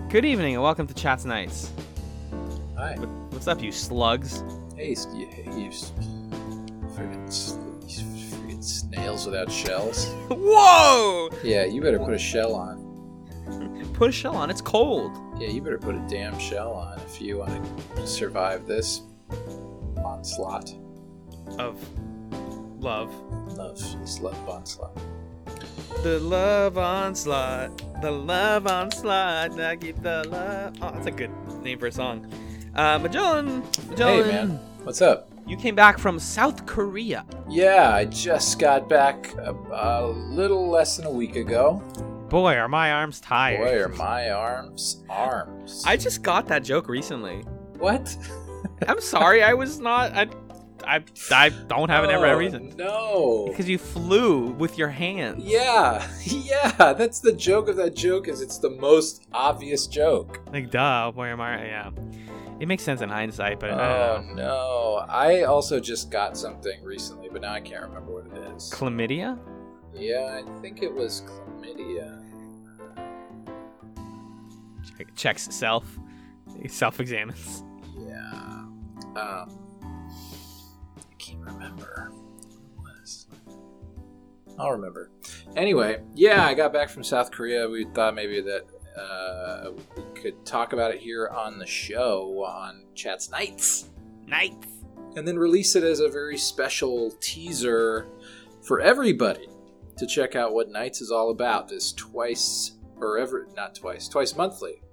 Good evening and welcome to Chats Nights. Hi. What's up, you slugs? Hey, you freaking snails without shells. Whoa! Yeah, you better put a shell on. Put a shell on, it's cold. Yeah, you better put a damn shell on if you want to survive this onslaught. Of love. This love onslaught. The love onslaught. The love onslaught. I keep the love. Oh, that's a good name for a song. Magellan. Hey, man. What's up? You came back from South Korea. Yeah, I just got back a little less than a week ago. Boy, are my arms tired. Boy, are my arms. I just got that joke recently. What? I'm sorry, I was not. I don't have a reason. No. Because you flew with your hands. Yeah. That's the joke of that joke. Is it's the most obvious joke. Like, duh. Boy, am I? Yeah. It makes sense in hindsight, but no. I also just got something recently, but now I can't remember what it is. Chlamydia? Yeah, I think it was chlamydia. Checks self. He self-examines. Yeah. I can't remember what it was. I'll remember. Anyway, yeah, I got back from South Korea. We thought maybe that we could talk about it here on the show on Chats Nights. And then release it as a very special teaser for everybody to check out what Nights is all about. This twice monthly.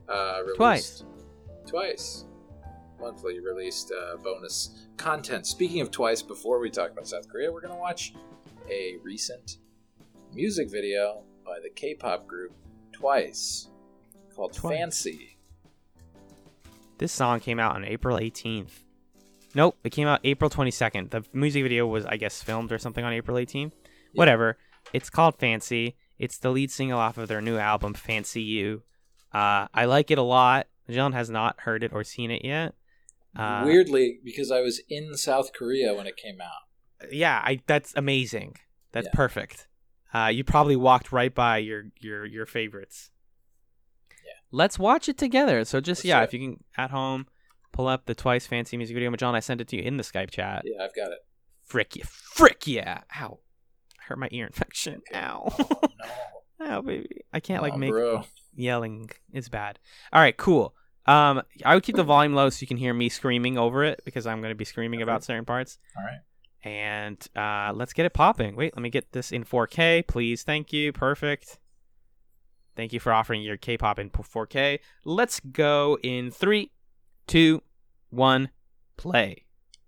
Twice monthly released bonus content. Speaking of twice, before we talk about South Korea, we're going to watch a recent music video by the K-pop group Twice called Fancy. This song came out on April 18th. Nope, it came out April 22nd. The music video was, I guess, filmed or something on April 18th. Yeah. Whatever. It's called Fancy. It's the lead single off of their new album, Fancy You. I like it a lot. Magellan has not heard it or seen it yet. Weirdly, because I was in South Korea when it came out. Yeah, that's amazing. That's perfect. You probably walked right by your favorites. Yeah. Let's watch it together. So just, if you can, at home, pull up the Twice Fancy music video. Magellan, I sent it to you in the Skype chat. Yeah, I've got it. Frick yeah. Ow. I hurt my ear infection. Okay. Ow. Oh, no. Ow, baby. I can't, make bro. Yelling is bad. All right, cool. I would keep the volume low so you can hear me screaming over it because I'm going to be screaming about certain parts. All right. And let's get it popping. Wait, let me get this in 4K, please. Thank you. Perfect. Thank you for offering your K-pop in 4K. Let's go in 3, 2, 1, play.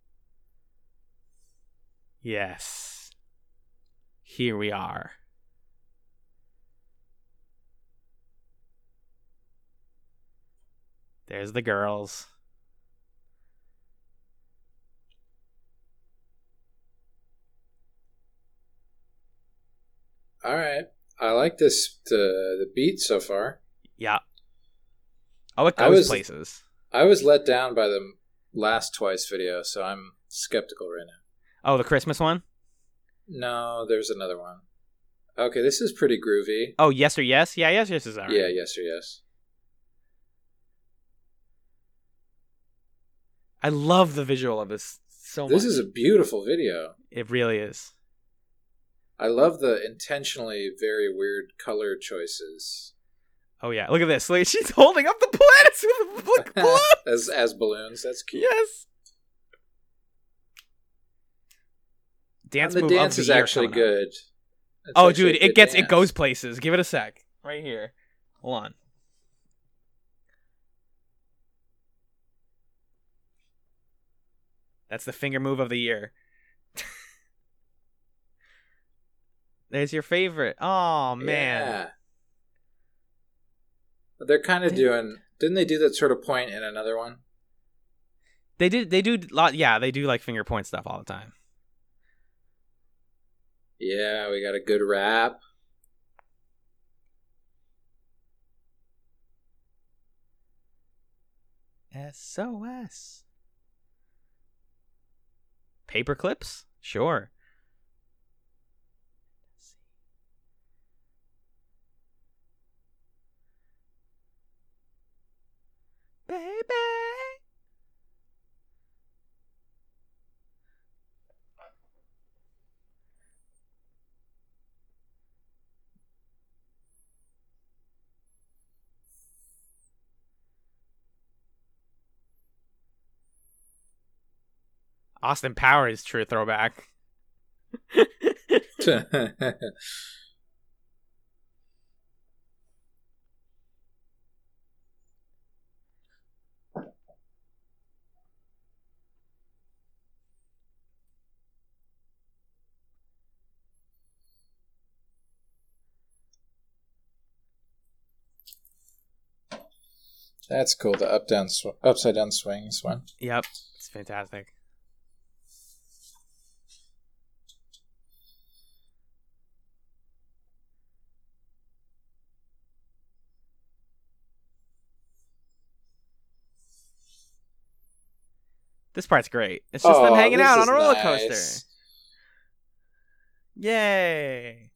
Yes. Here we are. There's the girls. All right. I like this the beat so far. Yeah. Oh, it goes places. I was let down by the last Twice video, so I'm skeptical right now. Oh, the Christmas one? No, there's another one. Okay, this is pretty groovy. Oh, Yes or Yes? Yeah, Yes is alright. Yeah, Yes or Yes. I love the visual of this so much. This is a beautiful video. It really is. I love the intentionally very weird color choices. Oh yeah, look at this. Like, she's holding up the planets with balloons. as balloons. That's cute. Yes. Dance is actually good. Oh, dude, it goes places. Give it a sec. Right here. Hold on. That's the finger move of the year. There's your favorite. Oh, man. Yeah. They're kind of doing... Didn't they do that sort of point in another one? They do they do like finger point stuff all the time. Yeah, we got a good rap. SOS. Paper clips? Sure. Austin Powers, true throwback. That's cool. The upside down swings one. Yep, it's fantastic. This part's great. It's just them hanging out on a roller coaster. Yay!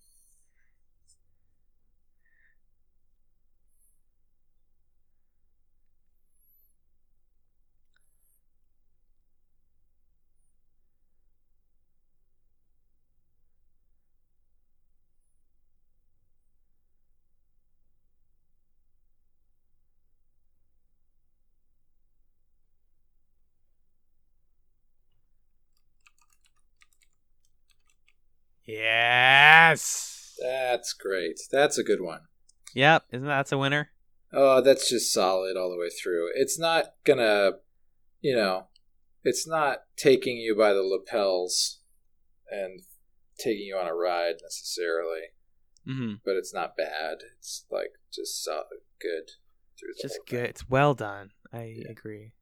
Yes! That's great. That's a good one. Yep, that's a winner? Oh, that's just solid all the way through. It's not gonna, it's not taking you by the lapels and taking you on a ride necessarily. Mm-hmm. But it's not bad. It's like just solid, good through the just whole good. thing. It's well done. I agree.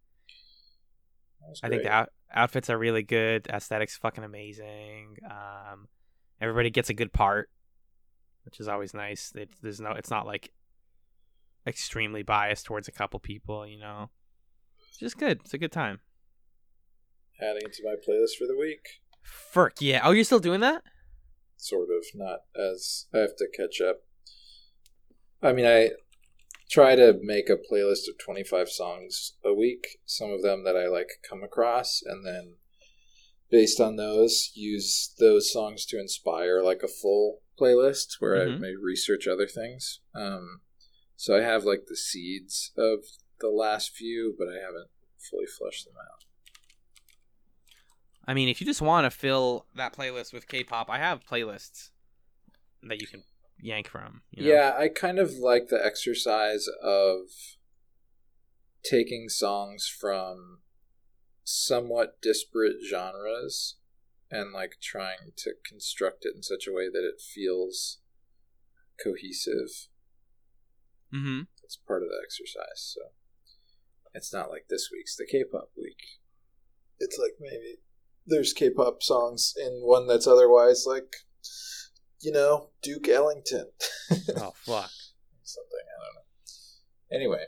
I think the outfits are really good. Aesthetics fucking amazing. Everybody gets a good part, which is always nice. It's not like extremely biased towards a couple people. It's just good. It's a good time. Adding it to my playlist for the week. Ferk, yeah. Oh, you're still doing that? Sort of, not as I have to catch up. I mean, I try to make a playlist of 25 songs a week, some of them that I come across, and then based on those, use those songs to inspire a full playlist where I may research other things. So I have the seeds of the last few, but I haven't fully fleshed them out. I mean, if you just want to fill that playlist with K-pop, I have playlists that you can yank from. Yeah, I kind of like the exercise of taking songs from somewhat disparate genres and trying to construct it in such a way that it feels cohesive. Mm-hmm. That's part of the exercise. So it's not like this week's the K-pop week. It's maybe there's K-pop songs in one that's otherwise Duke Ellington. Oh, fuck. Something, I don't know. Anyway.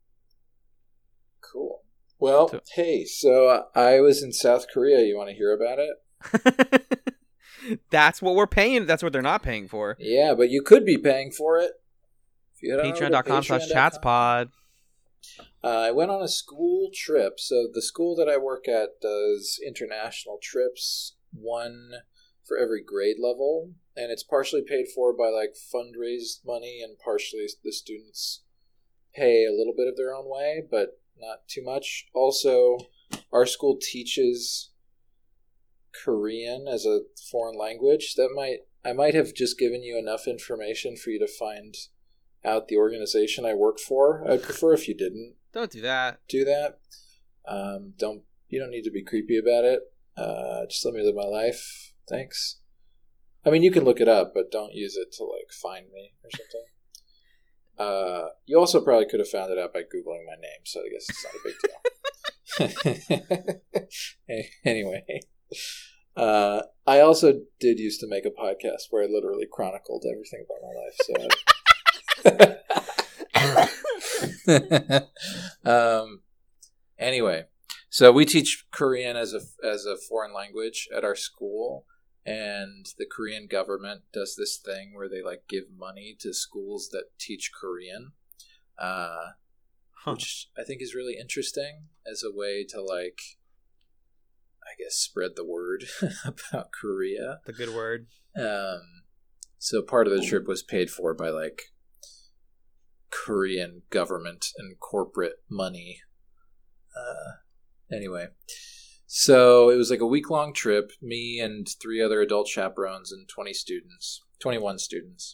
Cool. Well, hey, so I was in South Korea. You want to hear about it? That's what we're paying. That's what they're not paying for. Yeah, but you could be paying for it. Patreon.com/chatspod. I went on a school trip. So the school that I work at does international trips, one for every grade level, and it's partially paid for by fundraised money, and partially the students pay a little bit of their own way, but not too much. Also, our school teaches Korean as a foreign language. I might have just given you enough information for you to find out the organization I work for. I'd prefer if you didn't. Don't do that. Do that. You don't need to be creepy about it. Just let me live my life. Thanks. I mean, you can look it up, but don't use it to find me or something. You also probably could have found it out by Googling my name, so I guess it's not a big deal. Anyway, I also did used to make a podcast where I literally chronicled everything about my life. Anyway, so we teach Korean as a foreign language at our school. And the Korean government does this thing where they give money to schools that teach Korean, which I think is really interesting as a way to I guess spread the word about Korea. The good word. So part of the trip was paid for by Korean government and corporate money. Anyway. So it was like a week-long trip, me and 3 other adult chaperones and 21 students,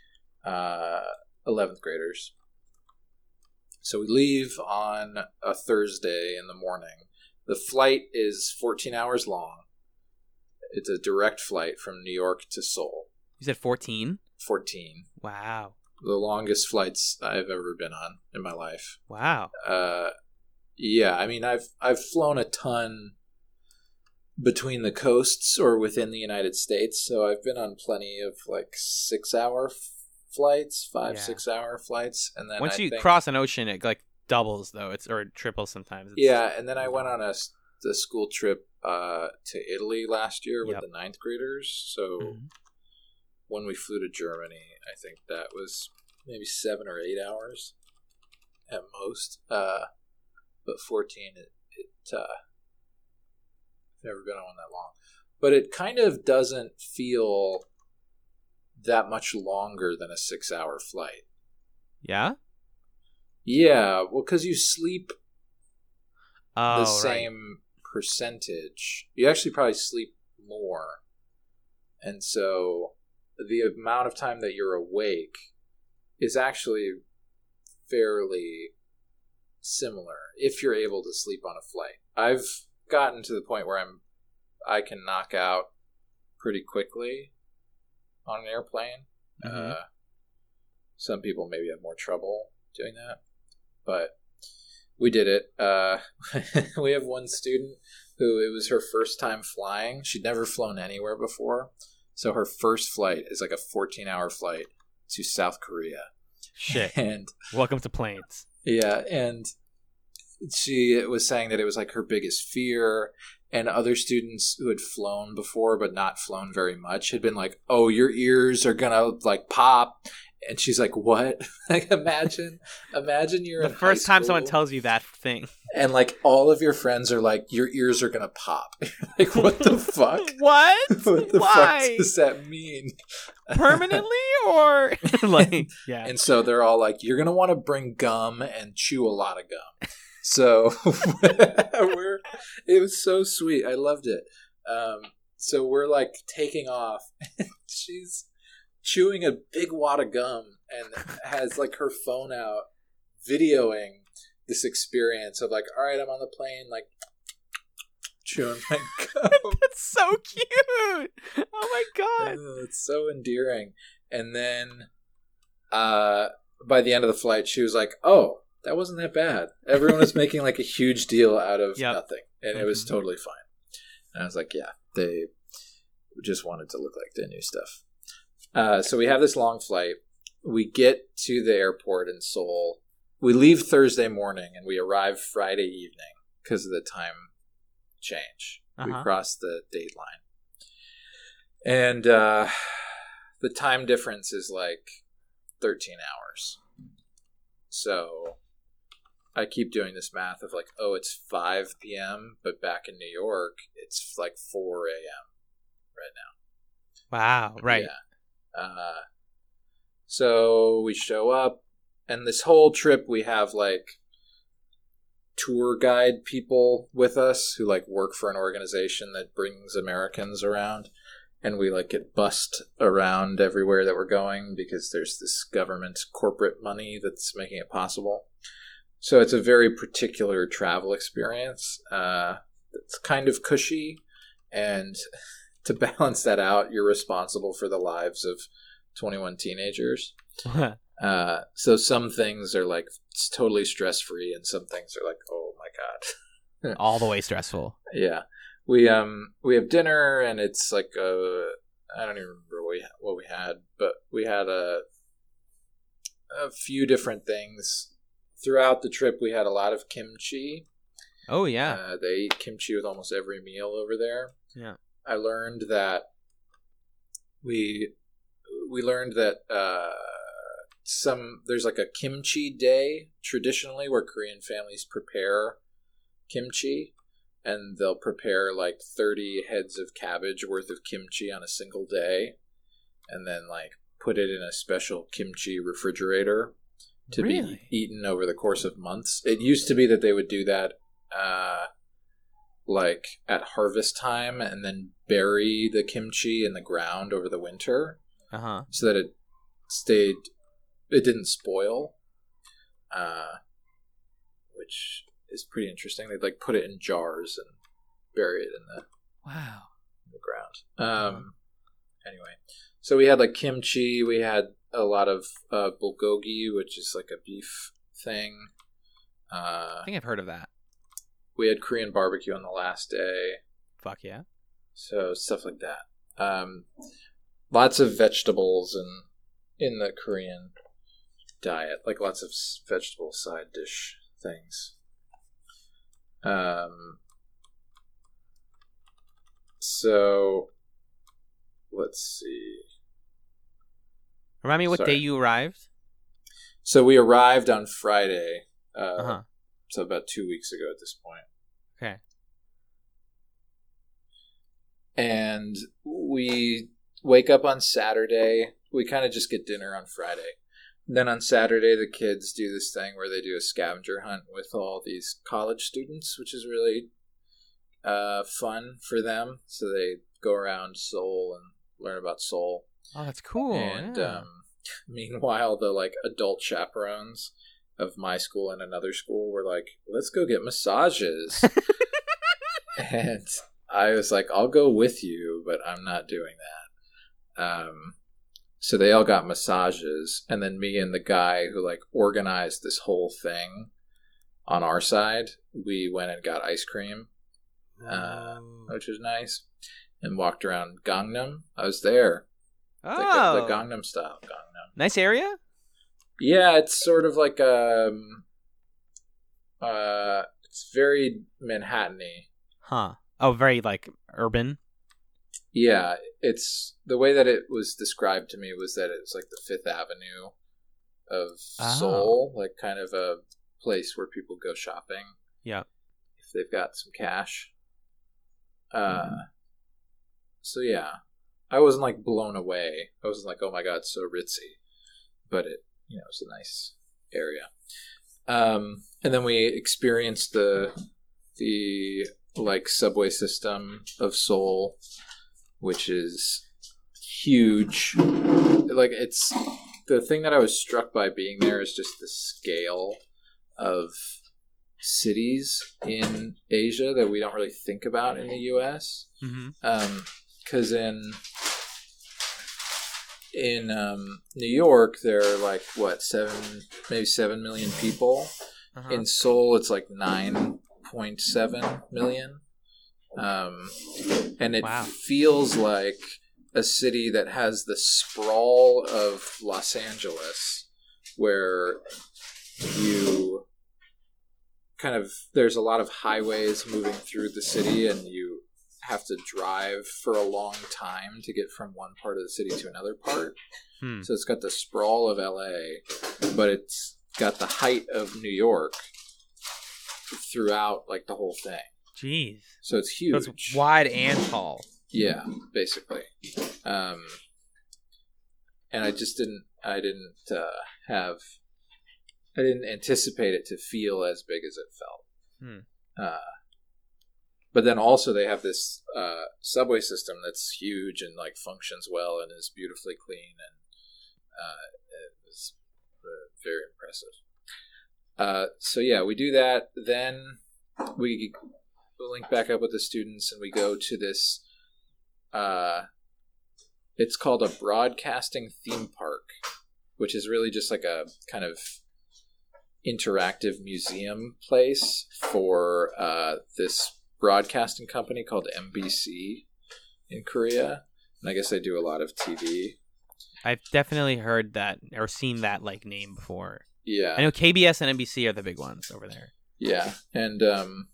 11th graders. So we leave on a Thursday in the morning. The flight is 14 hours long. It's a direct flight from New York to Seoul. You said 14? 14. Wow. The longest flights I've ever been on in my life. Wow. Yeah, I mean, I've flown a ton between the coasts or within the United States, so I've been on plenty of like 6-hour flights, 6-hour flights, and then once you cross an ocean, it like doubles though, or triples sometimes. And then I went on a school trip to Italy last year with the 9th graders. So when we flew to Germany, I think that was maybe 7 or 8 hours at most. But 14, I've never been on one that long. But it kind of doesn't feel that much longer than a 6-hour flight. Yeah? Yeah, well, because you sleep the same right. percentage. You actually probably sleep more. And so the amount of time that you're awake is actually fairly similar if you're able to sleep on a flight. I've gotten to the point where I can knock out pretty quickly on an airplane. Some people maybe have more trouble doing that, but we did it. We have one student who it was her first time flying. She'd never flown anywhere before, so her first flight is like a 14-hour flight to South Korea. Shit. And welcome to planes. Yeah, and she was saying that it was like her biggest fear, and other students who had flown before but not flown very much had been like, "Oh, your ears are gonna like pop," and she's like, "What?" Like, imagine you're the in first high time school, someone tells you that thing, and like all of your friends are like, "Your ears are gonna pop." Like, what the fuck? What? What the Why? fuck does that mean? Permanently or like yeah? And so they're all like, "You're gonna want to bring gum and chew a lot of gum." So it was so sweet. I loved it. So we're like taking off. She's chewing a big wad of gum and has like her phone out videoing this experience of like, all right, I'm on the plane, like chewing my gum. That's so cute. Oh my god. It's so endearing. And then by the end of the flight, she was like, oh, that wasn't that bad. Everyone was making like a huge deal out of nothing. And it was totally fine. And I was like, yeah, they just wanted to look like they knew stuff. So we have this long flight. We get to the airport in Seoul. We leave Thursday morning and we arrive Friday evening because of the time change. We cross the date line. And the time difference is like 13 hours. So I keep doing this math of like, oh, it's 5 p.m., but back in New York, it's like 4 a.m. right now. Wow, right. Yeah. So we show up, and this whole trip we have like tour guide people with us who like work for an organization that brings Americans around. And we like get bussed around everywhere that we're going because there's this government corporate money that's making it possible. So it's a very particular travel experience. It's kind of cushy. And to balance that out, you're responsible for the lives of 21 teenagers. So some things are like totally stress-free and some things are like, oh my God. All the way stressful. Yeah. We have dinner and it's like I don't even remember what we had, but we had a few different things throughout the trip. We had a lot of kimchi. Oh yeah, they eat kimchi with almost every meal over there. Yeah, I learned that we learned that there's like a kimchi day traditionally where Korean families prepare kimchi. And they'll prepare like 30 heads of cabbage worth of kimchi on a single day. And then like put it in a special kimchi refrigerator to be eaten over the course of months. It used to be that they would do that like at harvest time and then bury the kimchi in the ground over the winter so that it didn't spoil, which is pretty interesting. They'd like put it in jars and bury it in the ground. Anyway, so we had like kimchi. We had a lot of bulgogi, which is like a beef thing. I think I've heard of that. We had Korean barbecue on the last day. Fuck yeah. So stuff like that. Lots of vegetables in the Korean diet, like lots of vegetable side dish things. So let's see. Remind me what day you arrived? So we arrived on Friday. So about 2 weeks ago at this point. Okay. And we wake up on Saturday. We kind of just get dinner on Friday. And then on Saturday, the kids do this thing where they do a scavenger hunt with all these college students, which is really fun for them. So they go around Seoul and learn about Seoul. Oh, that's cool. And yeah. Meanwhile, the like adult chaperones of my school and another school were like, let's go get massages. And I was like, I'll go with you, but I'm not doing that. So they all got massages, and then me and the guy who like organized this whole thing on our side, we went and got ice cream, which was nice, and walked around Gangnam. I was there. Oh, the Gangnam style Gangnam. Nice area. Yeah, it's sort of like it's very Manhattan-y. Huh. Oh, very like urban. Yeah, it's the way that it was described to me was that it's like the Fifth Avenue of Seoul, like kind of a place where people go shopping. Yeah, if they've got some cash. So yeah, I wasn't like blown away. I wasn't like, oh my god, it's so ritzy, but it's a nice area. And then we experienced the like subway system of Seoul, which is huge. Like it's the thing that I was struck by being there is just the scale of cities in Asia that we don't really think about in the U.S. Because in New York, there are like maybe 7 million people. In Seoul, it's like 9.7 million. And it feels like a city that has the sprawl of Los Angeles, where you there's a lot of highways moving through the city, and you have to drive for a long time to get from one part of the city to another part. So it's got the sprawl of LA, but it's got the height of New York throughout like the whole thing. Jeez. So it's huge. So it's wide and tall. Yeah, basically. And I didn't anticipate it to feel as big as it felt. But then also they have this subway system that's huge and like functions well and is beautifully clean, and it was very impressive. So yeah, we do that. Then we link back up with the students and we go to this. It's called a broadcasting theme park, which is really just like a kind of interactive museum place for this broadcasting company called MBC in Korea. And I guess they do a lot of TV. I've definitely heard that or seen that like name before. Yeah. I know KBS and NBC are the big ones over there. Yeah. And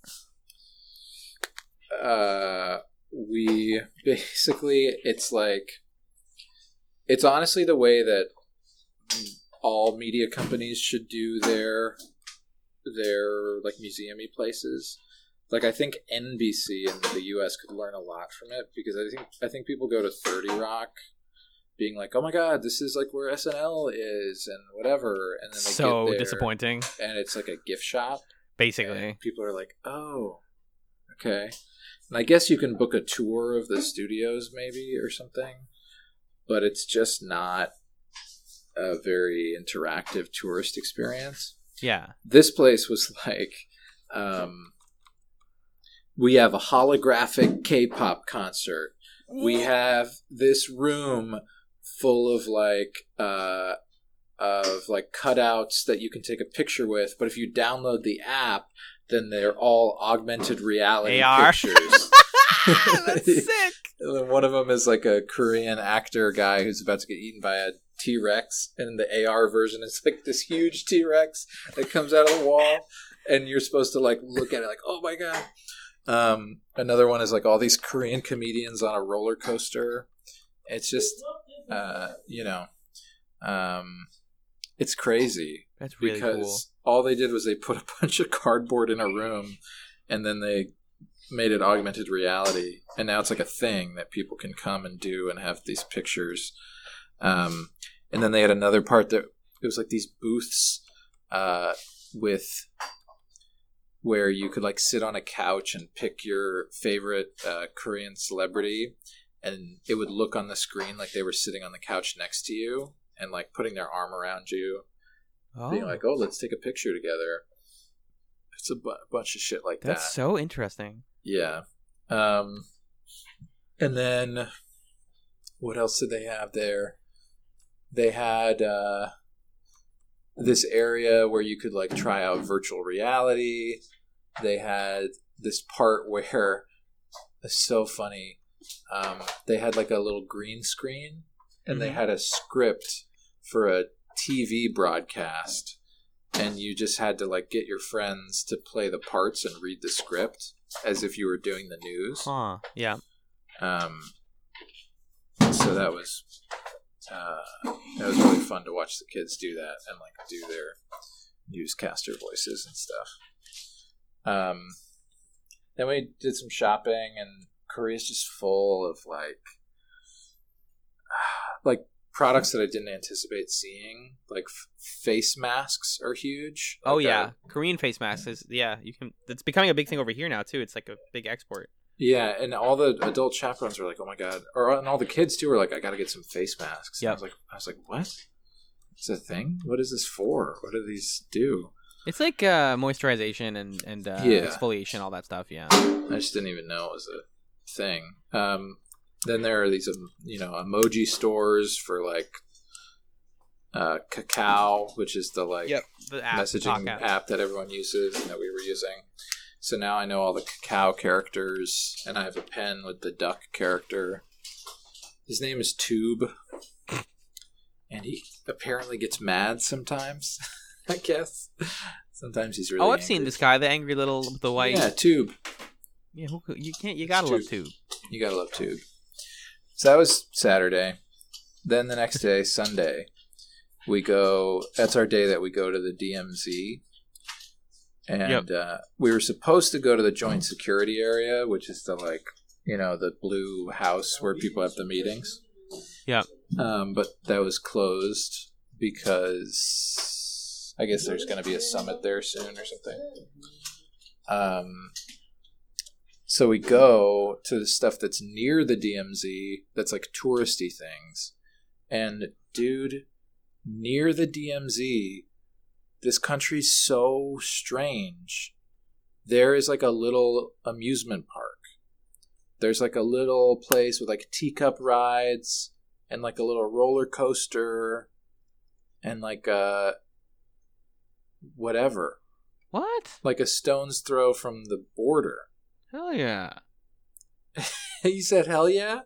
we basically, it's honestly the way that all media companies should do their like museum-y places. Like I think NBC in the US could learn a lot from it, because I think people go to 30 Rock being like, oh my god, this is like where SNL is and whatever, and then they get there, disappointing, and it's like a gift shop basically. and people are like, oh, Okay. And I guess you can book a tour of the studios maybe or something, but it's just not a very interactive tourist experience. Yeah. This place was like, we have a holographic K-pop concert. We have this room full of cutouts that you can take a picture with, but if you download the app, then they're all augmented reality AR. pictures. That's sick. One of them is like a Korean actor guy who's about to get eaten by a T-Rex, and the AR version is like this huge T-Rex that comes out of the wall, and you're supposed to like look at it like, oh my god. Another one is like all these Korean comedians on a roller coaster. It's just, it's crazy. That's really cool. Because all they did was they put a bunch of cardboard in a room, and then they made it augmented reality, and now it's like a thing that people can come and do and have these pictures. And then they had another part that it was like these booths with where you could like sit on a couch and pick your favorite Korean celebrity, and it would look on the screen like they were sitting on the couch next to you and like putting their arm around you, being like, oh, let's take a picture together. It's a bunch of shit like that. That's so interesting. Yeah. And then what else did they have there? They had this area where you could like try out virtual reality. They had this part where it's so funny. They had like a little green screen, and they had a script for a TV broadcast, and you just had to like get your friends to play the parts and read the script as if you were doing the news. Huh. Yeah. So that was really fun to watch the kids do that and like do their newscaster voices and stuff. Then we did some shopping, and Korea's just full of like products that I didn't anticipate seeing. Like face masks are huge. Oh like yeah, Korean face masks is you can. It's becoming a big thing over here now too. It's like a big export. Yeah, and all the adult chaperones were like, "Oh my god!" And all the kids too were like, "I got to get some face masks." Yeah, I was like, "What? It's a thing? What is this for? What do these do?" It's like moisturization and exfoliation, all that stuff. Yeah, I just didn't even know it was a thing. Then there are these, emoji stores for like Kakao, which is the messaging app that everyone uses and that we were using. So now I know all the Kakao characters, and I have a pen with the duck character. His name is Tube, and he apparently gets mad sometimes, I guess. Sometimes he's really I've seen this guy, the angry little, the white... Yeah, Tube. Yeah, you gotta love Tube. You gotta love Tube. So that was Saturday. Then the next day, Sunday, that's our day that we go to the DMZ. And we were supposed to go to the joint security area, which is the blue house where people have the meetings. Yeah. But that was closed because I guess there's going to be a summit there soon or something. So we go to the stuff that's near the DMZ that's like touristy things. And dude, near the DMZ, this country's so strange. There is like a little amusement park. There's like a little place with like teacup rides and like a little roller coaster and like whatever. What? Like a stone's throw from the border. Hell yeah. You said hell yeah?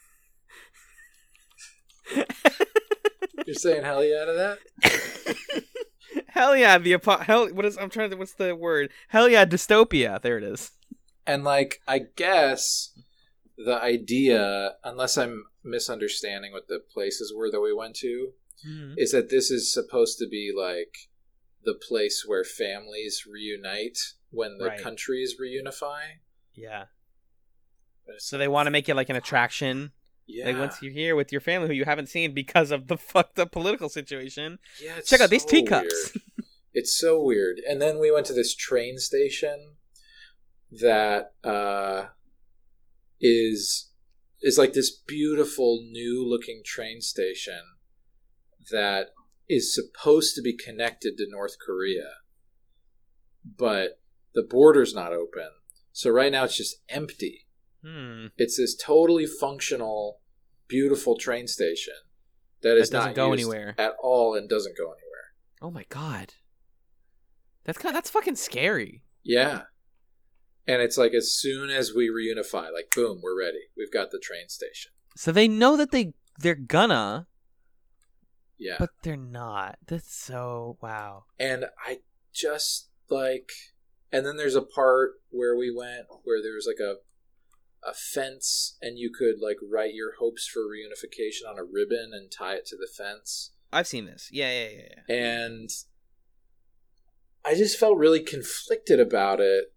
You're saying hell yeah to that? Hell yeah, what's the word? Hell yeah, dystopia. There it is. And like, I guess the idea, unless I'm misunderstanding what the places were that we went to, is that this is supposed to be like the place where families reunite when the countries reunify. Yeah. So they want to make it like an attraction. Yeah. Like once you're here with your family who you haven't seen because of the fucked up political situation. Yeah, check out these teacups. It's so weird. And then we went to this train station that is like this beautiful new looking train station that is supposed to be connected to North Korea, but the border's not open. So right now it's just empty. It's this totally functional, beautiful train station that is not go used anywhere at all and doesn't go anywhere. Oh my god, that's fucking scary. Yeah. And it's like as soon as we reunify, like boom, we're ready. We've got the train station. So they know that they're gonna, Yeah. but they're not. That's so wow. And I just like, and then there's a part where we went where there was like a fence, and you could like write your hopes for reunification on a ribbon and tie it to the fence. I've seen this. Yeah. And I just felt really conflicted about it,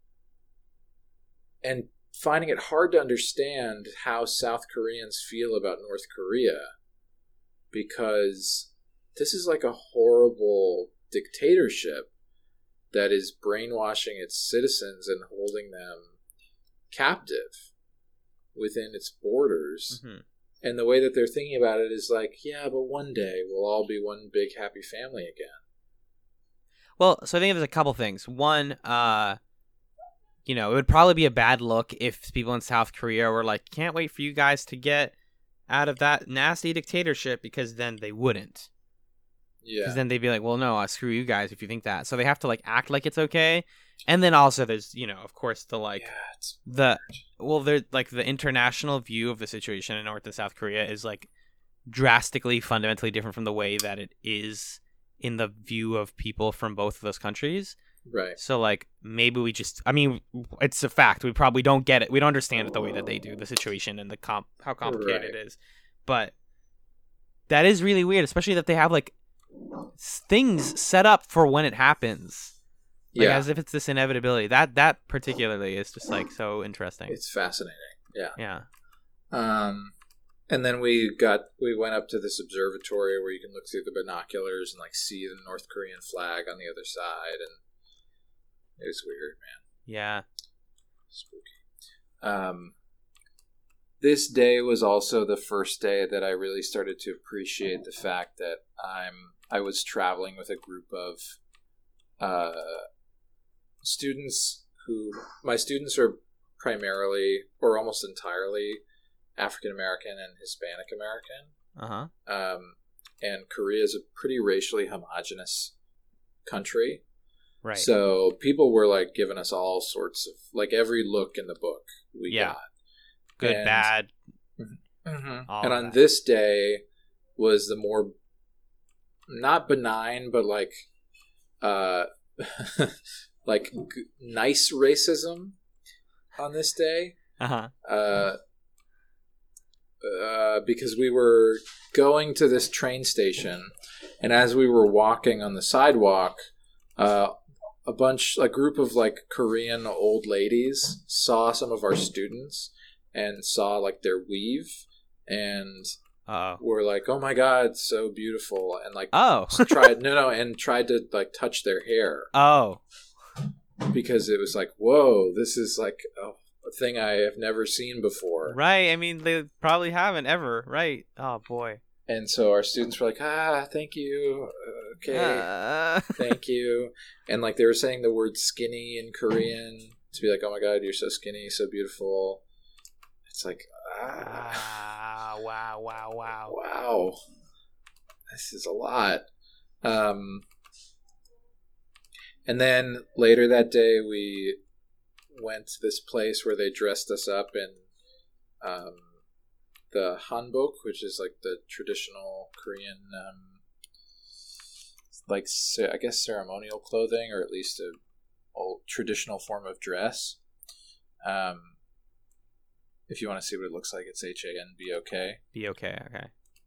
and finding it hard to understand how South Koreans feel about North Korea, because this is like a horrible dictatorship that is brainwashing its citizens and holding them captive within its borders. Mm-hmm. And the way that they're thinking about it is like, yeah, but one day we'll all be one big happy family again. Well, so I think there's a couple things. One, it would probably be a bad look if people in South Korea were like, can't wait for you guys to get out of that nasty dictatorship, because then they wouldn't. Yeah. Because then they'd be like, well, no, screw you guys if you think that. So they have to like act like it's okay. And then also there's, of course, the like there's like the international view of the situation in North and South Korea is like drastically fundamentally different from the way that it is in the view of people from both of those countries. Right. So like maybe it's a fact. We probably don't get it. We don't understand it the way that they do, the situation and how complicated it is. But that is really weird, especially that they have like things set up for when it happens. Like, as if it's this inevitability. That particularly is just like so interesting. It's fascinating. Yeah. Yeah. And then we went up to this observatory where you can look through the binoculars and like see the North Korean flag on the other side, and it was weird, man. Yeah. Spooky. This day was also the first day that I really started to appreciate the fact that I was traveling with a group of students my students are primarily or almost entirely African American and Hispanic American. And Korea is a pretty racially homogenous country. Right. So people were like giving us all sorts of like every look in the book we got. Good, bad. Mm-hmm. And on this day was the more not benign, but like like nice racism on this day. Because we were going to this train station, and as we were walking on the sidewalk, a group of like Korean old ladies saw some of our students and saw like their weave, and were like, "Oh my God, so beautiful!" and like tried to like touch their hair. Because it was like, whoa, this is like a thing I have never seen before. Right. I mean, they probably haven't ever. Right. Oh, boy. And so our students were like, thank you. Okay. Thank you. And like they were saying the word skinny in Korean to be like, oh my God, you're so skinny, so beautiful. It's like, wow. This is a lot. And then later that day, we went to this place where they dressed us up in the hanbok, which is like the traditional Korean, like I guess ceremonial clothing, or at least a old traditional form of dress. If you want to see what it looks like, it's HANBOK. BOK, okay.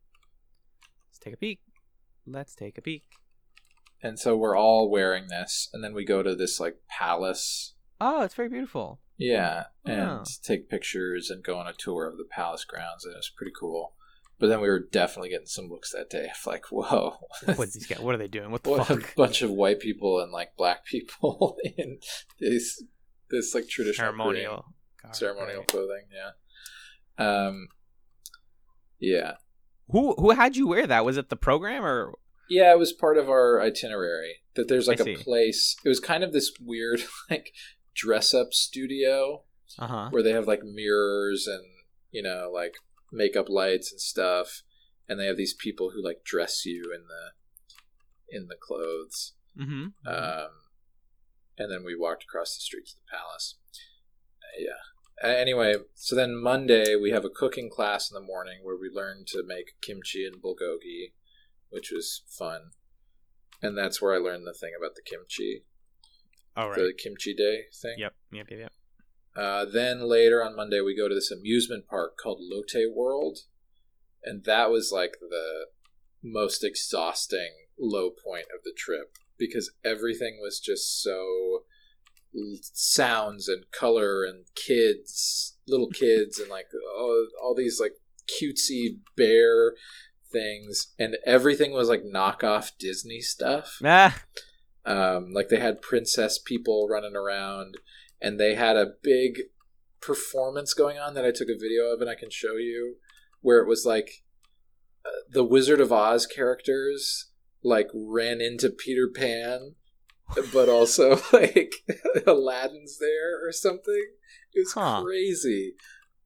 Let's take a peek. And so we're all wearing this, and then we go to this like palace. Oh, it's very beautiful. Yeah, and take pictures and go on a tour of the palace grounds, and it was pretty cool. But then we were definitely getting some looks that day of like, whoa. What are they doing? What the fuck? A bunch of white people and like black people in these this like traditional ceremonial ceremonial clothing. Yeah. Yeah. Who had you wear that? Was it the program or? Yeah, it was part of our itinerary. That there's like I a see. place. It was kind of this weird like dress up studio where they have like mirrors and like makeup lights and stuff, and they have these people who like dress you in the clothes. Mm-hmm. And then we walked across the street to the palace. Yeah. Anyway, so then Monday we have a cooking class in the morning where we learn to make kimchi and bulgogi, which was fun. And that's where I learned the thing about the kimchi. All right. The kimchi day thing. Yep. Then later on Monday we go to this amusement park called Lotte World. And that was like the most exhausting low point of the trip because everything was just so sounds and color and little kids and like all these like cutesy bear things, and everything was like knockoff Disney stuff. Like they had princess people running around, and they had a big performance going on that I took a video of and I can show you, where it was like the Wizard of Oz characters like ran into Peter Pan, but also like Aladdin's there or something. It was crazy.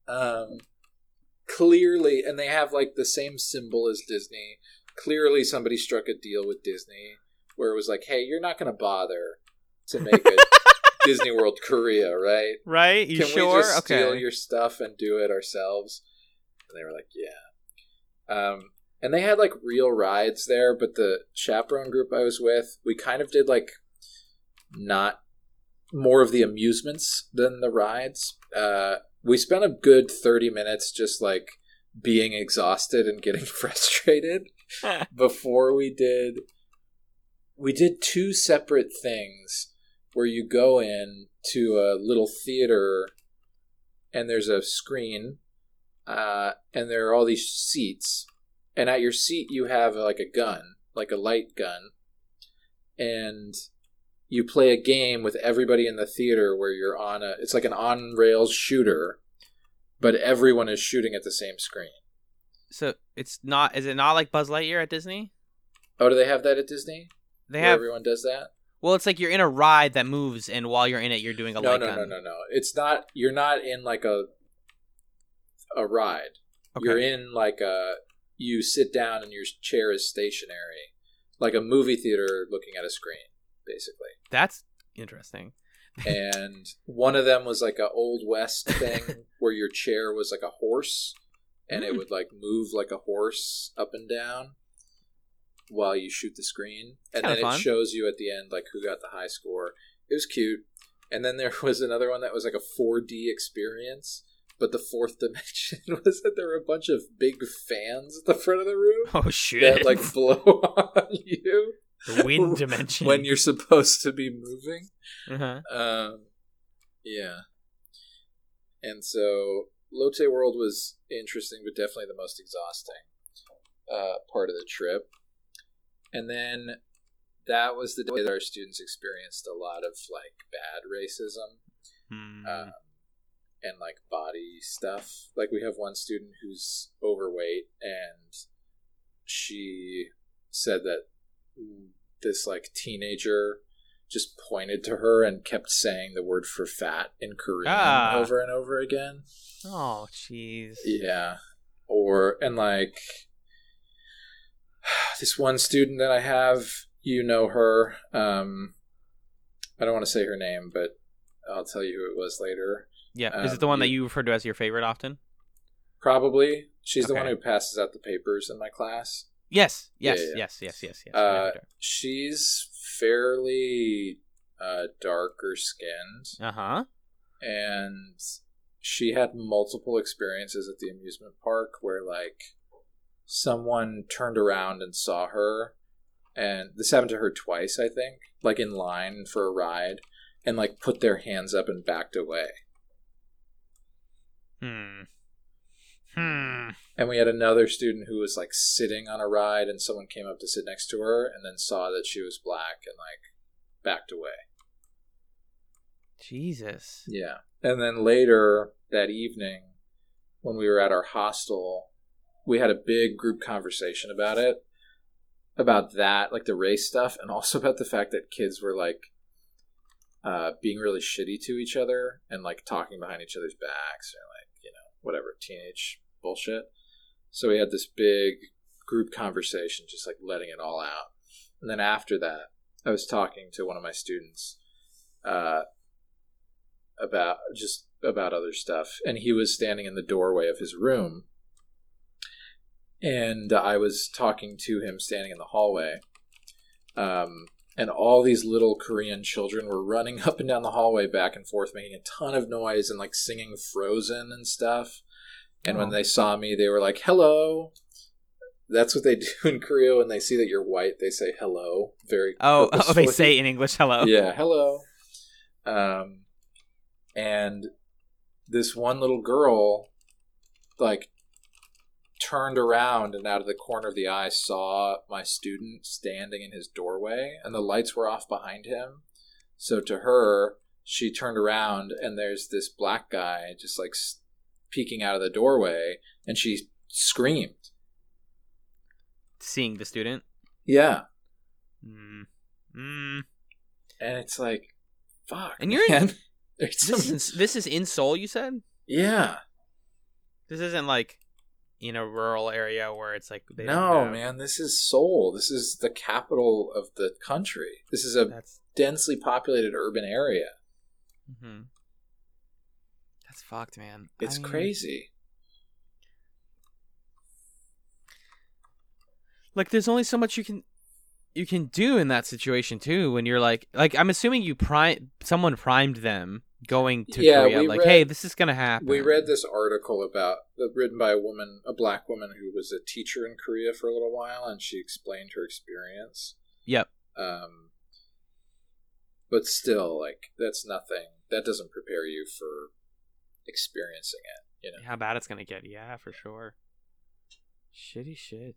Clearly, and they have like the same symbol as Disney. Clearly somebody struck a deal with Disney where it was like, hey, you're not going to bother to make a Disney World Korea, right? Right? You Can sure? we just steal your stuff and do it ourselves? And they were like, yeah. And they had like real rides there, but the chaperone group I was with, we kind of did like not more of the amusements than the rides. We spent a good 30 minutes just like being exhausted and getting frustrated before we did two separate things where you go in to a little theater and there's a screen and there are all these seats, and at your seat you have like a gun, like a light gun, and you play a game with everybody in the theater where you're it's like an on-rails shooter, but everyone is shooting at the same screen. So is it not like Buzz Lightyear at Disney? Oh, do they have that at Disney? They have. Everyone does that? Well, it's like you're in a ride that moves, and while you're in it, you're doing a light gun. No. It's not, you're not in like a ride. Okay. You're in like you sit down and your chair is stationary, like a movie theater looking at a screen, basically. That's interesting. And one of them was like a Old West thing where your chair was like a horse, and it would like move like a horse up and down while you shoot the screen. And then it shows you at the end like who got the high score. It was cute. And then there was another one that was like a 4D experience, but the fourth dimension was that there were a bunch of big fans at the front of the room. Oh shit. That like blow on you. The wind dimension. When you're supposed to be moving. Uh-huh. Yeah. And so Lotte World was interesting, but definitely the most exhausting part of the trip. And then that was the day that our students experienced a lot of like bad racism and like body stuff. Like we have one student who's overweight, and she said that this like teenager just pointed to her and kept saying the word for fat in Korean over and over again. Oh, jeez. Yeah. And like this one student that I have, you know her. I don't want to say her name, but I'll tell you who it was later. Yeah. Is it the one that you refer to as your favorite often? Probably. She's the one who passes out the papers in my class. Yes. Yes. She's fairly darker skinned. Uh-huh. And she had multiple experiences at the amusement park where like someone turned around and saw her, and this happened to her twice, I think, like in line for a ride, and like put their hands up and backed away. And we had another student who was like sitting on a ride, and someone came up to sit next to her and then saw that she was black and like backed away. Jesus. Yeah. And then later that evening, when we were at our hostel, we had a big group conversation about it. About that, like the race stuff, and also about the fact that kids were like being really shitty to each other and like talking behind each other's backs or like, whatever, teenage bullshit. So we had this big group conversation, just like letting it all out. And then after that, I was talking to one of my students about other stuff, and he was standing in the doorway of his room, and I was talking to him standing in the hallway, and all these little Korean children were running up and down the hallway back and forth, making a ton of noise and like singing Frozen and stuff. And when they saw me, they were like, "Hello." That's what they do in Korea. When they see that you're white, they say hello. Very they say in English hello. Yeah, hello. And this one little girl, like, turned around and out of the corner of the eye saw my student standing in his doorway, and the lights were off behind him. So to her, she turned around, and there's this black guy just like peeking out of the doorway, and she screamed. Seeing the student? Yeah. And it's like, fuck, and you're man. This is in Seoul, you said? Yeah. This isn't like in a rural area where it's like... man, this is Seoul. This is the capital of the country. This is a densely populated urban area. Mm-hmm. That's fucked, man. It's crazy. Like, there's only so much you can do in that situation too. When you're like I'm assuming someone primed them going to Korea. Like, hey, this is gonna happen. We read this article written by a black woman who was a teacher in Korea for a little while, and she explained her experience. Yep. But still, like, that's nothing. That doesn't prepare you for experiencing it. How bad it's gonna get. Yeah, for sure. Shitty shit.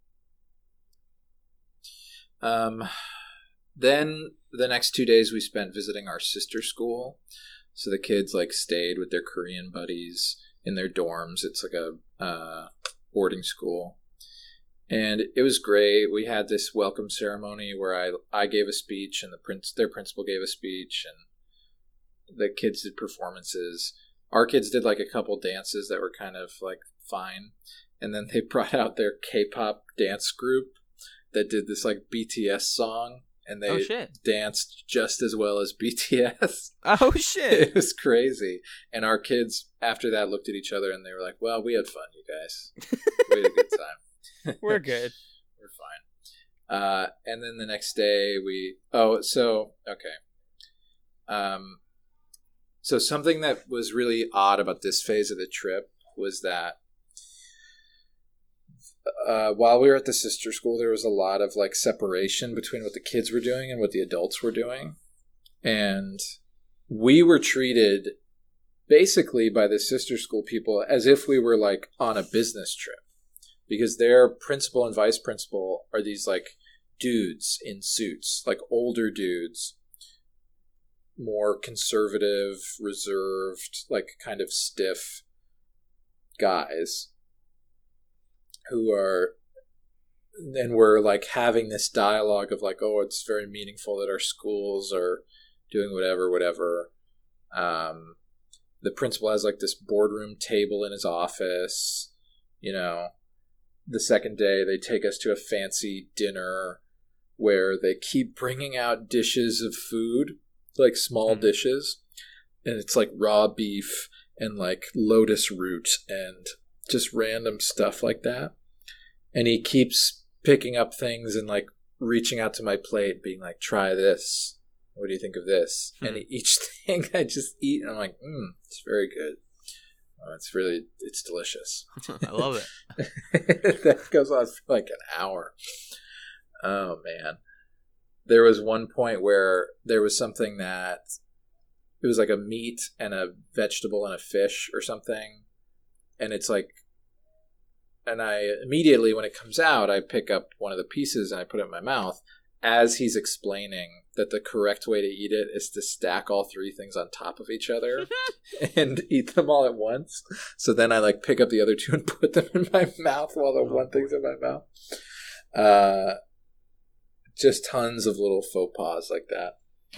Then the next 2 days we spent visiting our sister school. So the kids like stayed with their Korean buddies in their dorms. It's like a boarding school. And it was great. We had this welcome ceremony where I gave a speech, and their principal gave a speech, and the kids did performances. Our kids did like a couple dances that were kind of like fine. And then they brought out their K-pop dance group that did this like BTS song, and they danced just as well as BTS. Oh shit. It was crazy. And our kids after that looked at each other and they were like, well, we had fun, you guys. We had a good time. We're good. We're fine. And then the next day so something that was really odd about this phase of the trip was that while we were at the sister school, there was a lot of like separation between what the kids were doing and what the adults were doing. And we were treated basically by the sister school people as if we were like on a business trip, because their principal and vice principal are these like dudes in suits, like older dudes, more conservative, reserved, like kind of stiff guys who are, and we're like having this dialogue of like, oh, it's very meaningful that our schools are doing whatever. The principal has like this boardroom table in his office. The second day they take us to a fancy dinner where they keep bringing out dishes of food, like small dishes, and it's like raw beef and like lotus root and just random stuff like that. And he keeps picking up things and like reaching out to my plate, being like, try this. What do you think of this? And each thing I just eat, and I'm like, it's very good. It's delicious. I love it. That goes on for like an hour. Oh, man. There was one point where there was something that, it was like a meat and a vegetable and a fish or something. And it's like, and I immediately, when it comes out, I pick up one of the pieces and I put it in my mouth. As he's explaining that the correct way to eat it is to stack all three things on top of each other and eat them all at once. So then I like pick up the other two and put them in my mouth while the one thing's in my mouth. Just tons of little faux pas like that.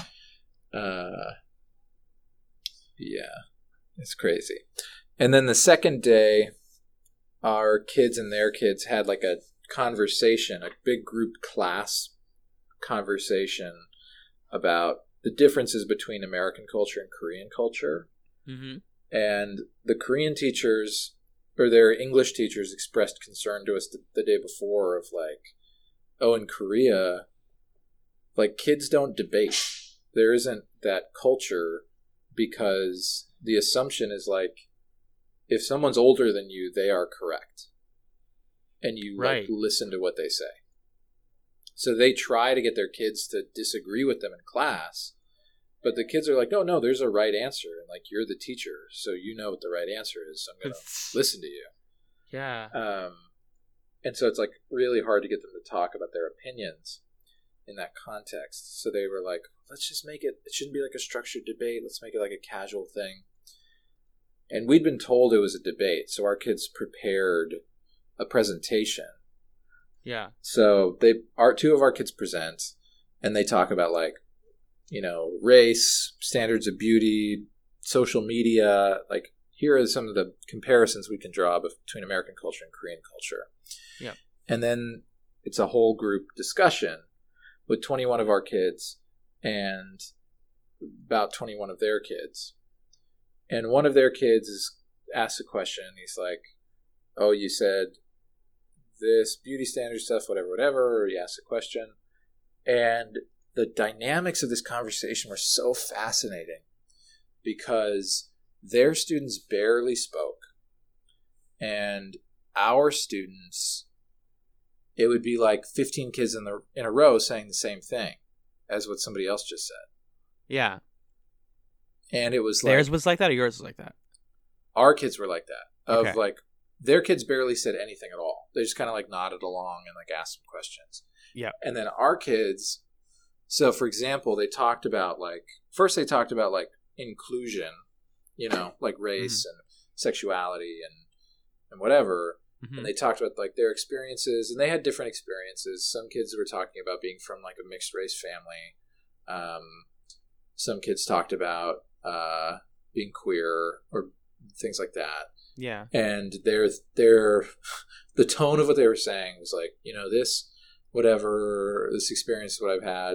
Yeah, it's crazy. And then the second day, our kids and their kids had like a conversation, a big group class conversation about the differences between American culture and Korean culture. Mm-hmm. And the Korean teachers, or their English teachers, expressed concern to us the day before of like, oh, in Korea, like kids don't debate. There isn't that culture because the assumption is like, if someone's older than you, they are correct. And you like listen to what they say. So they try to get their kids to disagree with them in class, but the kids are like, no, there's a right answer. And like, you're the teacher, so you know what the right answer is. So I'm going to listen to you. Yeah. And so it's like really hard to get them to talk about their opinions in that context. So they were like, let's just make it shouldn't be like a structured debate. Let's make it like a casual thing. And we'd been told it was a debate. So our kids prepared a presentation. Yeah. So two of our kids present, and they talk about like, you know, race, standards of beauty, social media. Like, here are some of the comparisons we can draw between American culture and Korean culture. Yeah. And then it's a whole group discussion with 21 of our kids and about 21 of their kids. And one of their kids is asked a question. He's like, oh, you said this beauty standard stuff, whatever, or he asked a question. And the dynamics of this conversation were so fascinating because their students barely spoke. And our students, it would be like 15 kids in a row saying the same thing as what somebody else just said. Yeah. And it was like... Theirs was like that or yours was like that? Our kids were like that. Of okay. Like, their kids barely said anything at all. They just kind of like nodded along and like asked some questions. Yeah. And then our kids... So, for example, they talked about like inclusion, you know, like race and sexuality and whatever. Mm-hmm. And they talked about like their experiences, and they had different experiences. Some kids were talking about being from like a mixed race family. Some kids talked about being queer or things like that. Yeah. And the tone of what they were saying was like, you know, this experience is what I've had.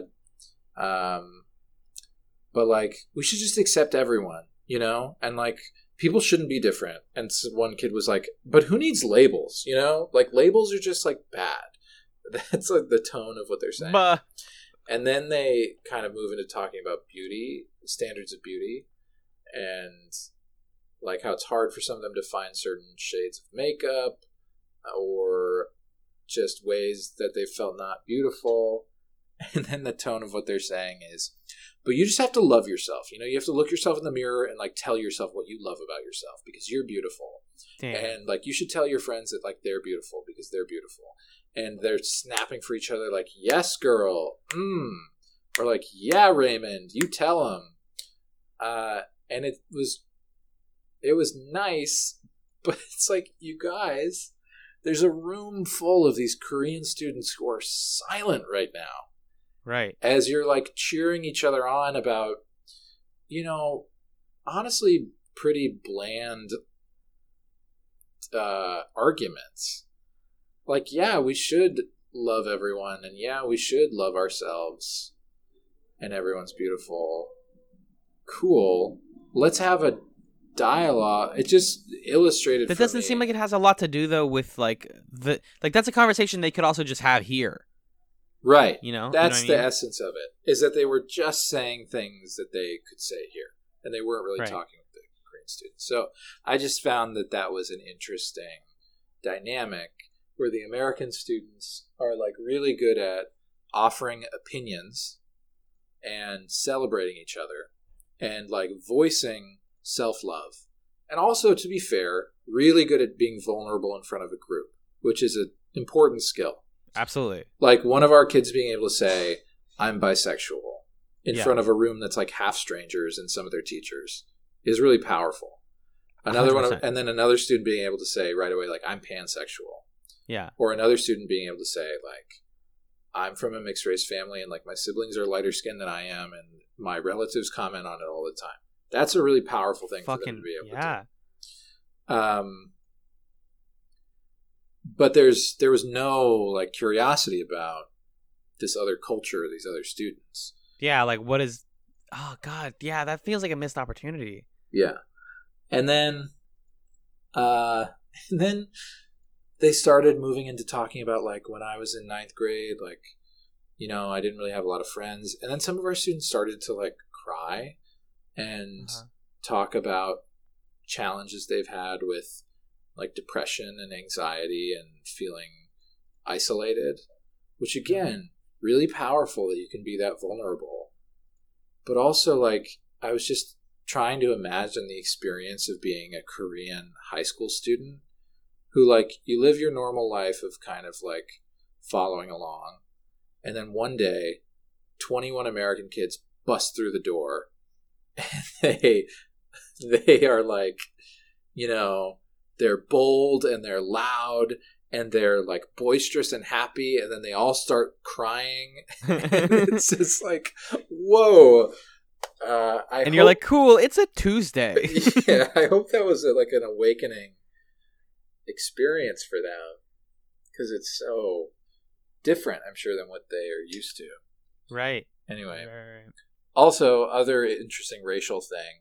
But like, we should just accept everyone, you know, and like, people shouldn't be different. And so one kid was like, but who needs labels? You know, like labels are just like bad. That's like the tone of what they're saying. And then they kind of move into talking about beauty, standards of beauty, and like how it's hard for some of them to find certain shades of makeup or just ways that they felt not beautiful. And then the tone of what they're saying is, but you just have to love yourself. You know, you have to look yourself in the mirror and like tell yourself what you love about yourself because you're beautiful. Damn. And like, you should tell your friends that like they're beautiful because they're beautiful. And they're snapping for each other like, yes, girl. Or like, yeah, Raymond, you tell him. And it was nice, but it's like, you guys, there's a room full of these Korean students who are silent right now. Right. As you're like cheering each other on about, you know, honestly, pretty bland arguments. Like, yeah, we should love everyone, and yeah, we should love ourselves, and everyone's beautiful. Cool. Let's have a dialogue. It just illustrated that doesn't seem like it has a lot to do though with like that's a conversation they could also just have here. Right. You know? That's you know what I mean? The essence of it, is that they were just saying things that they could say here, and they weren't really talking with the Korean students. So I just found that was an interesting dynamic where the American students are like really good at offering opinions and celebrating each other and like voicing self-love. And also, to be fair, really good at being vulnerable in front of a group, which is an important skill. Absolutely. Like one of our kids being able to say, I'm bisexual. in front of a room that's like half strangers and some of their teachers is really powerful. Another 100%. one, and then another student being able to say right away, like, I'm pansexual. Yeah. Or another student being able to say, like, I'm from a mixed race family and like my siblings are lighter skinned than I am and my relatives comment on it all the time. That's a really powerful thing for them to be able to do. But there was no like curiosity about this other culture, these other students. Yeah, like what is? Oh God, yeah, that feels like a missed opportunity. Yeah, and then they started moving into talking about like when I was in ninth grade, like, you know, I didn't really have a lot of friends, and then some of our students started to like cry and talk about challenges they've had with like depression and anxiety and feeling isolated, which again, really powerful that you can be that vulnerable. But also like, I was just trying to imagine the experience of being a Korean high school student who like, you live your normal life of kind of like following along. And then one day 21 American kids bust through the door and they are like, you know, they're bold and they're loud and they're like boisterous and happy, and then they all start crying. And it's just like, whoa. You're like, cool, it's a Tuesday. Yeah, I hope that was like an awakening experience for them, because it's so different, I'm sure, than what they are used to. Right. Anyway. Right. Also, other interesting racial thing.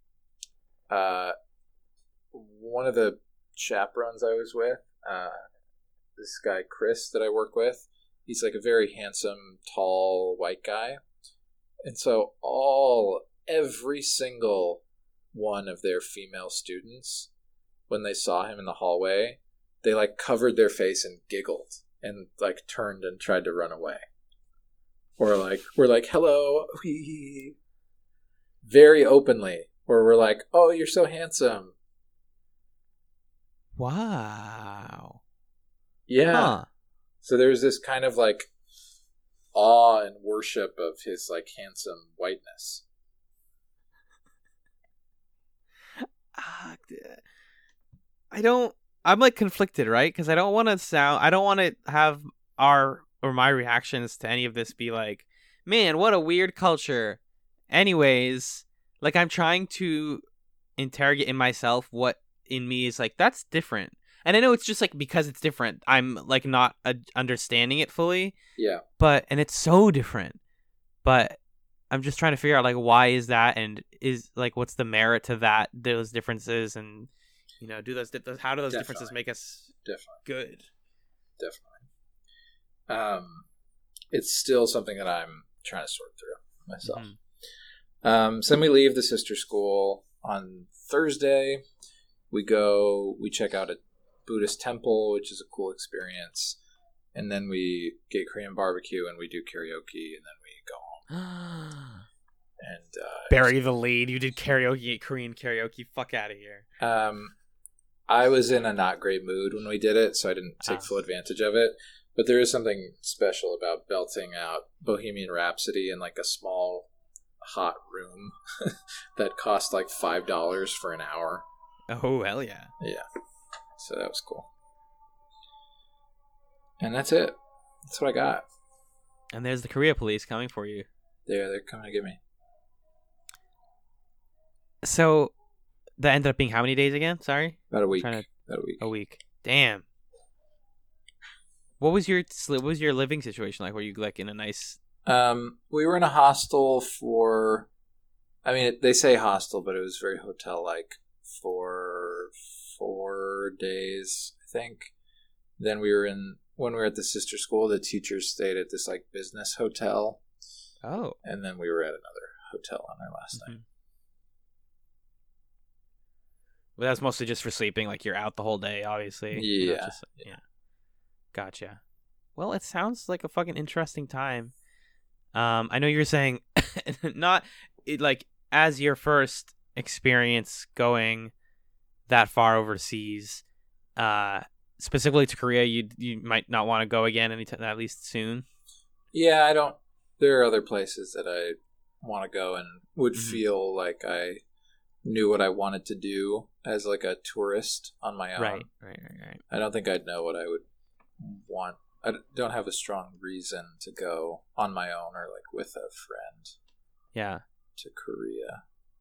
One of the chaperones I was with, this guy Chris that I work with, he's like a very handsome, tall, white guy. And so every single one of their female students, when they saw him in the hallway, they like covered their face and giggled and like turned and tried to run away. Or like, we're like, hello, very openly. Or we're like, oh, you're so handsome. Wow. Yeah. Huh. So there's this kind of like awe and worship of his like handsome whiteness. I'm like conflicted, right? Because I don't want to have my reactions to any of this be like, man, what a weird culture. Anyways, like I'm trying to interrogate in myself what in me is like, that's different. And I know it's just like because it's different, I'm like not understanding it fully. Yeah. And it's so different. But I'm just trying to figure out like why is that, and is like what's the merit to those differences, and you know, how do those Definitely. differences make us good? Definitely. It's still something that I'm trying to sort through myself. Mm-hmm. So then we leave the sister school on Thursday. We check out a Buddhist temple, which is a cool experience. And then we get Korean barbecue and we do karaoke, and then we go home. And bury the lead. You did karaoke, Korean karaoke. Fuck out of here. I was in a not great mood when we did it, so I didn't take full advantage of it. But there is something special about belting out Bohemian Rhapsody in like a small, hot room that cost like $5 for an hour. Oh, hell yeah. Yeah. So that was cool. And that's it. That's what I got. And there's the Korea police coming for you. They're coming to get me. So that ended up being how many days again? Sorry? About a week. A week. Damn. What was your living situation like? Were you like in a nice... We were in a hostel for... I mean, they say hostel, but it was very hotel-like for 4 days, I think. Then when we were at the sister school, the teachers stayed at this like business hotel. Oh. And then we were at another hotel on our last night. Well, that's mostly just for sleeping. Like you're out the whole day, obviously. Yeah. Yeah. Gotcha. Well, it sounds like a fucking interesting time. I know you were saying as your first experience going that far overseas, specifically to Korea, you might not want to go again anytime, at least soon. Yeah, I don't. There are other places that I want to go and would feel like I knew what I wanted to do as like a tourist on my own. Right. I don't think I'd know what I would want. I don't have a strong reason to go on my own or like with a friend. Yeah. To Korea.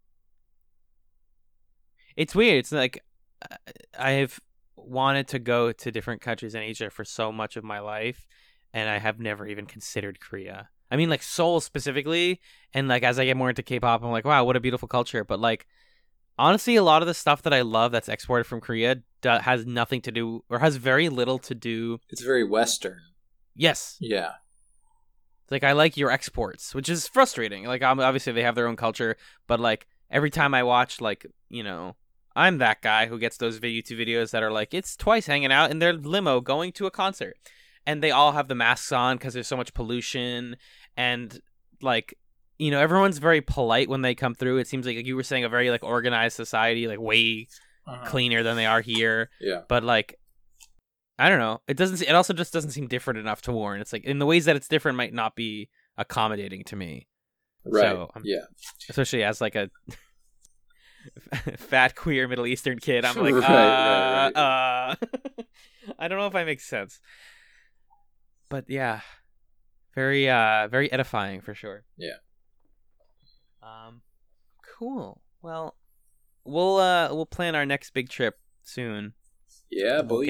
It's weird. It's like I've wanted to go to different countries in Asia for so much of my life, and I have never even considered Korea. I mean, like Seoul specifically, and like as I get more into K-pop, I'm like, wow, what a beautiful culture. But like, honestly, a lot of the stuff that I love that's exported from Korea has nothing to do, or has very little to do. It's very Western. Yes. Yeah. Like, I like your exports, which is frustrating. Like, obviously they have their own culture, but like every time I watch, like, you know, I'm that guy who gets those YouTube videos that are like, it's Twice hanging out in their limo going to a concert, and they all have the masks on because there's so much pollution, and like, you know, everyone's very polite when they come through. It seems like you were saying, a very like organized society, like way cleaner than they are here. Yeah. But like, I don't know. It also just doesn't seem different enough to warrant. It's like, in the ways that it's different might not be accommodating to me. Right. So, yeah. Especially as like a fat queer Middle Eastern kid, I'm like, right. I don't know if I make sense. But yeah, very edifying for sure. Yeah. Cool. Well, we'll plan our next big trip soon. Yeah, boy.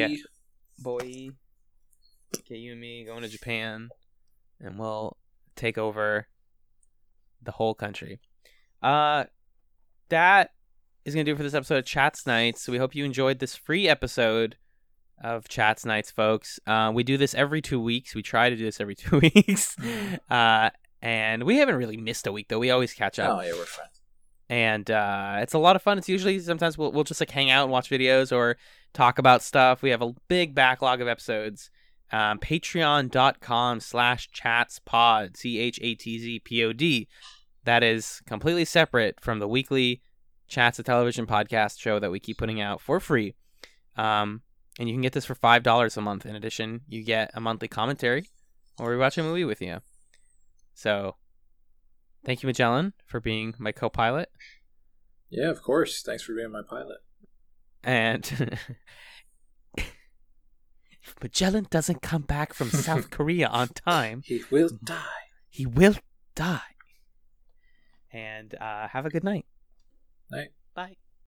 Get you and me going to Japan, and we'll take over the whole country. That is going to do it for this episode of Chats Nights. So we hope you enjoyed this free episode of Chats Nights, folks. We do this every 2 weeks. We try to do this every 2 weeks. And we haven't really missed a week, though. We always catch up. Oh, yeah, we're fine. And it's a lot of fun. It's usually, sometimes we'll just like hang out and watch videos or talk about stuff. We have a big backlog of episodes. Patreon.com/chatspod, CHATZPOD. That is completely separate from the weekly Chats, a television podcast show that we keep putting out for free. And you can get this for $5 a month. In addition, you get a monthly commentary, or we watch a movie with you. So, thank you, Magellan, for being my co-pilot. Yeah, of course. Thanks for being my pilot. And if Magellan doesn't come back from South Korea on time, he will die. He will die. And have a good night. Night. Bye.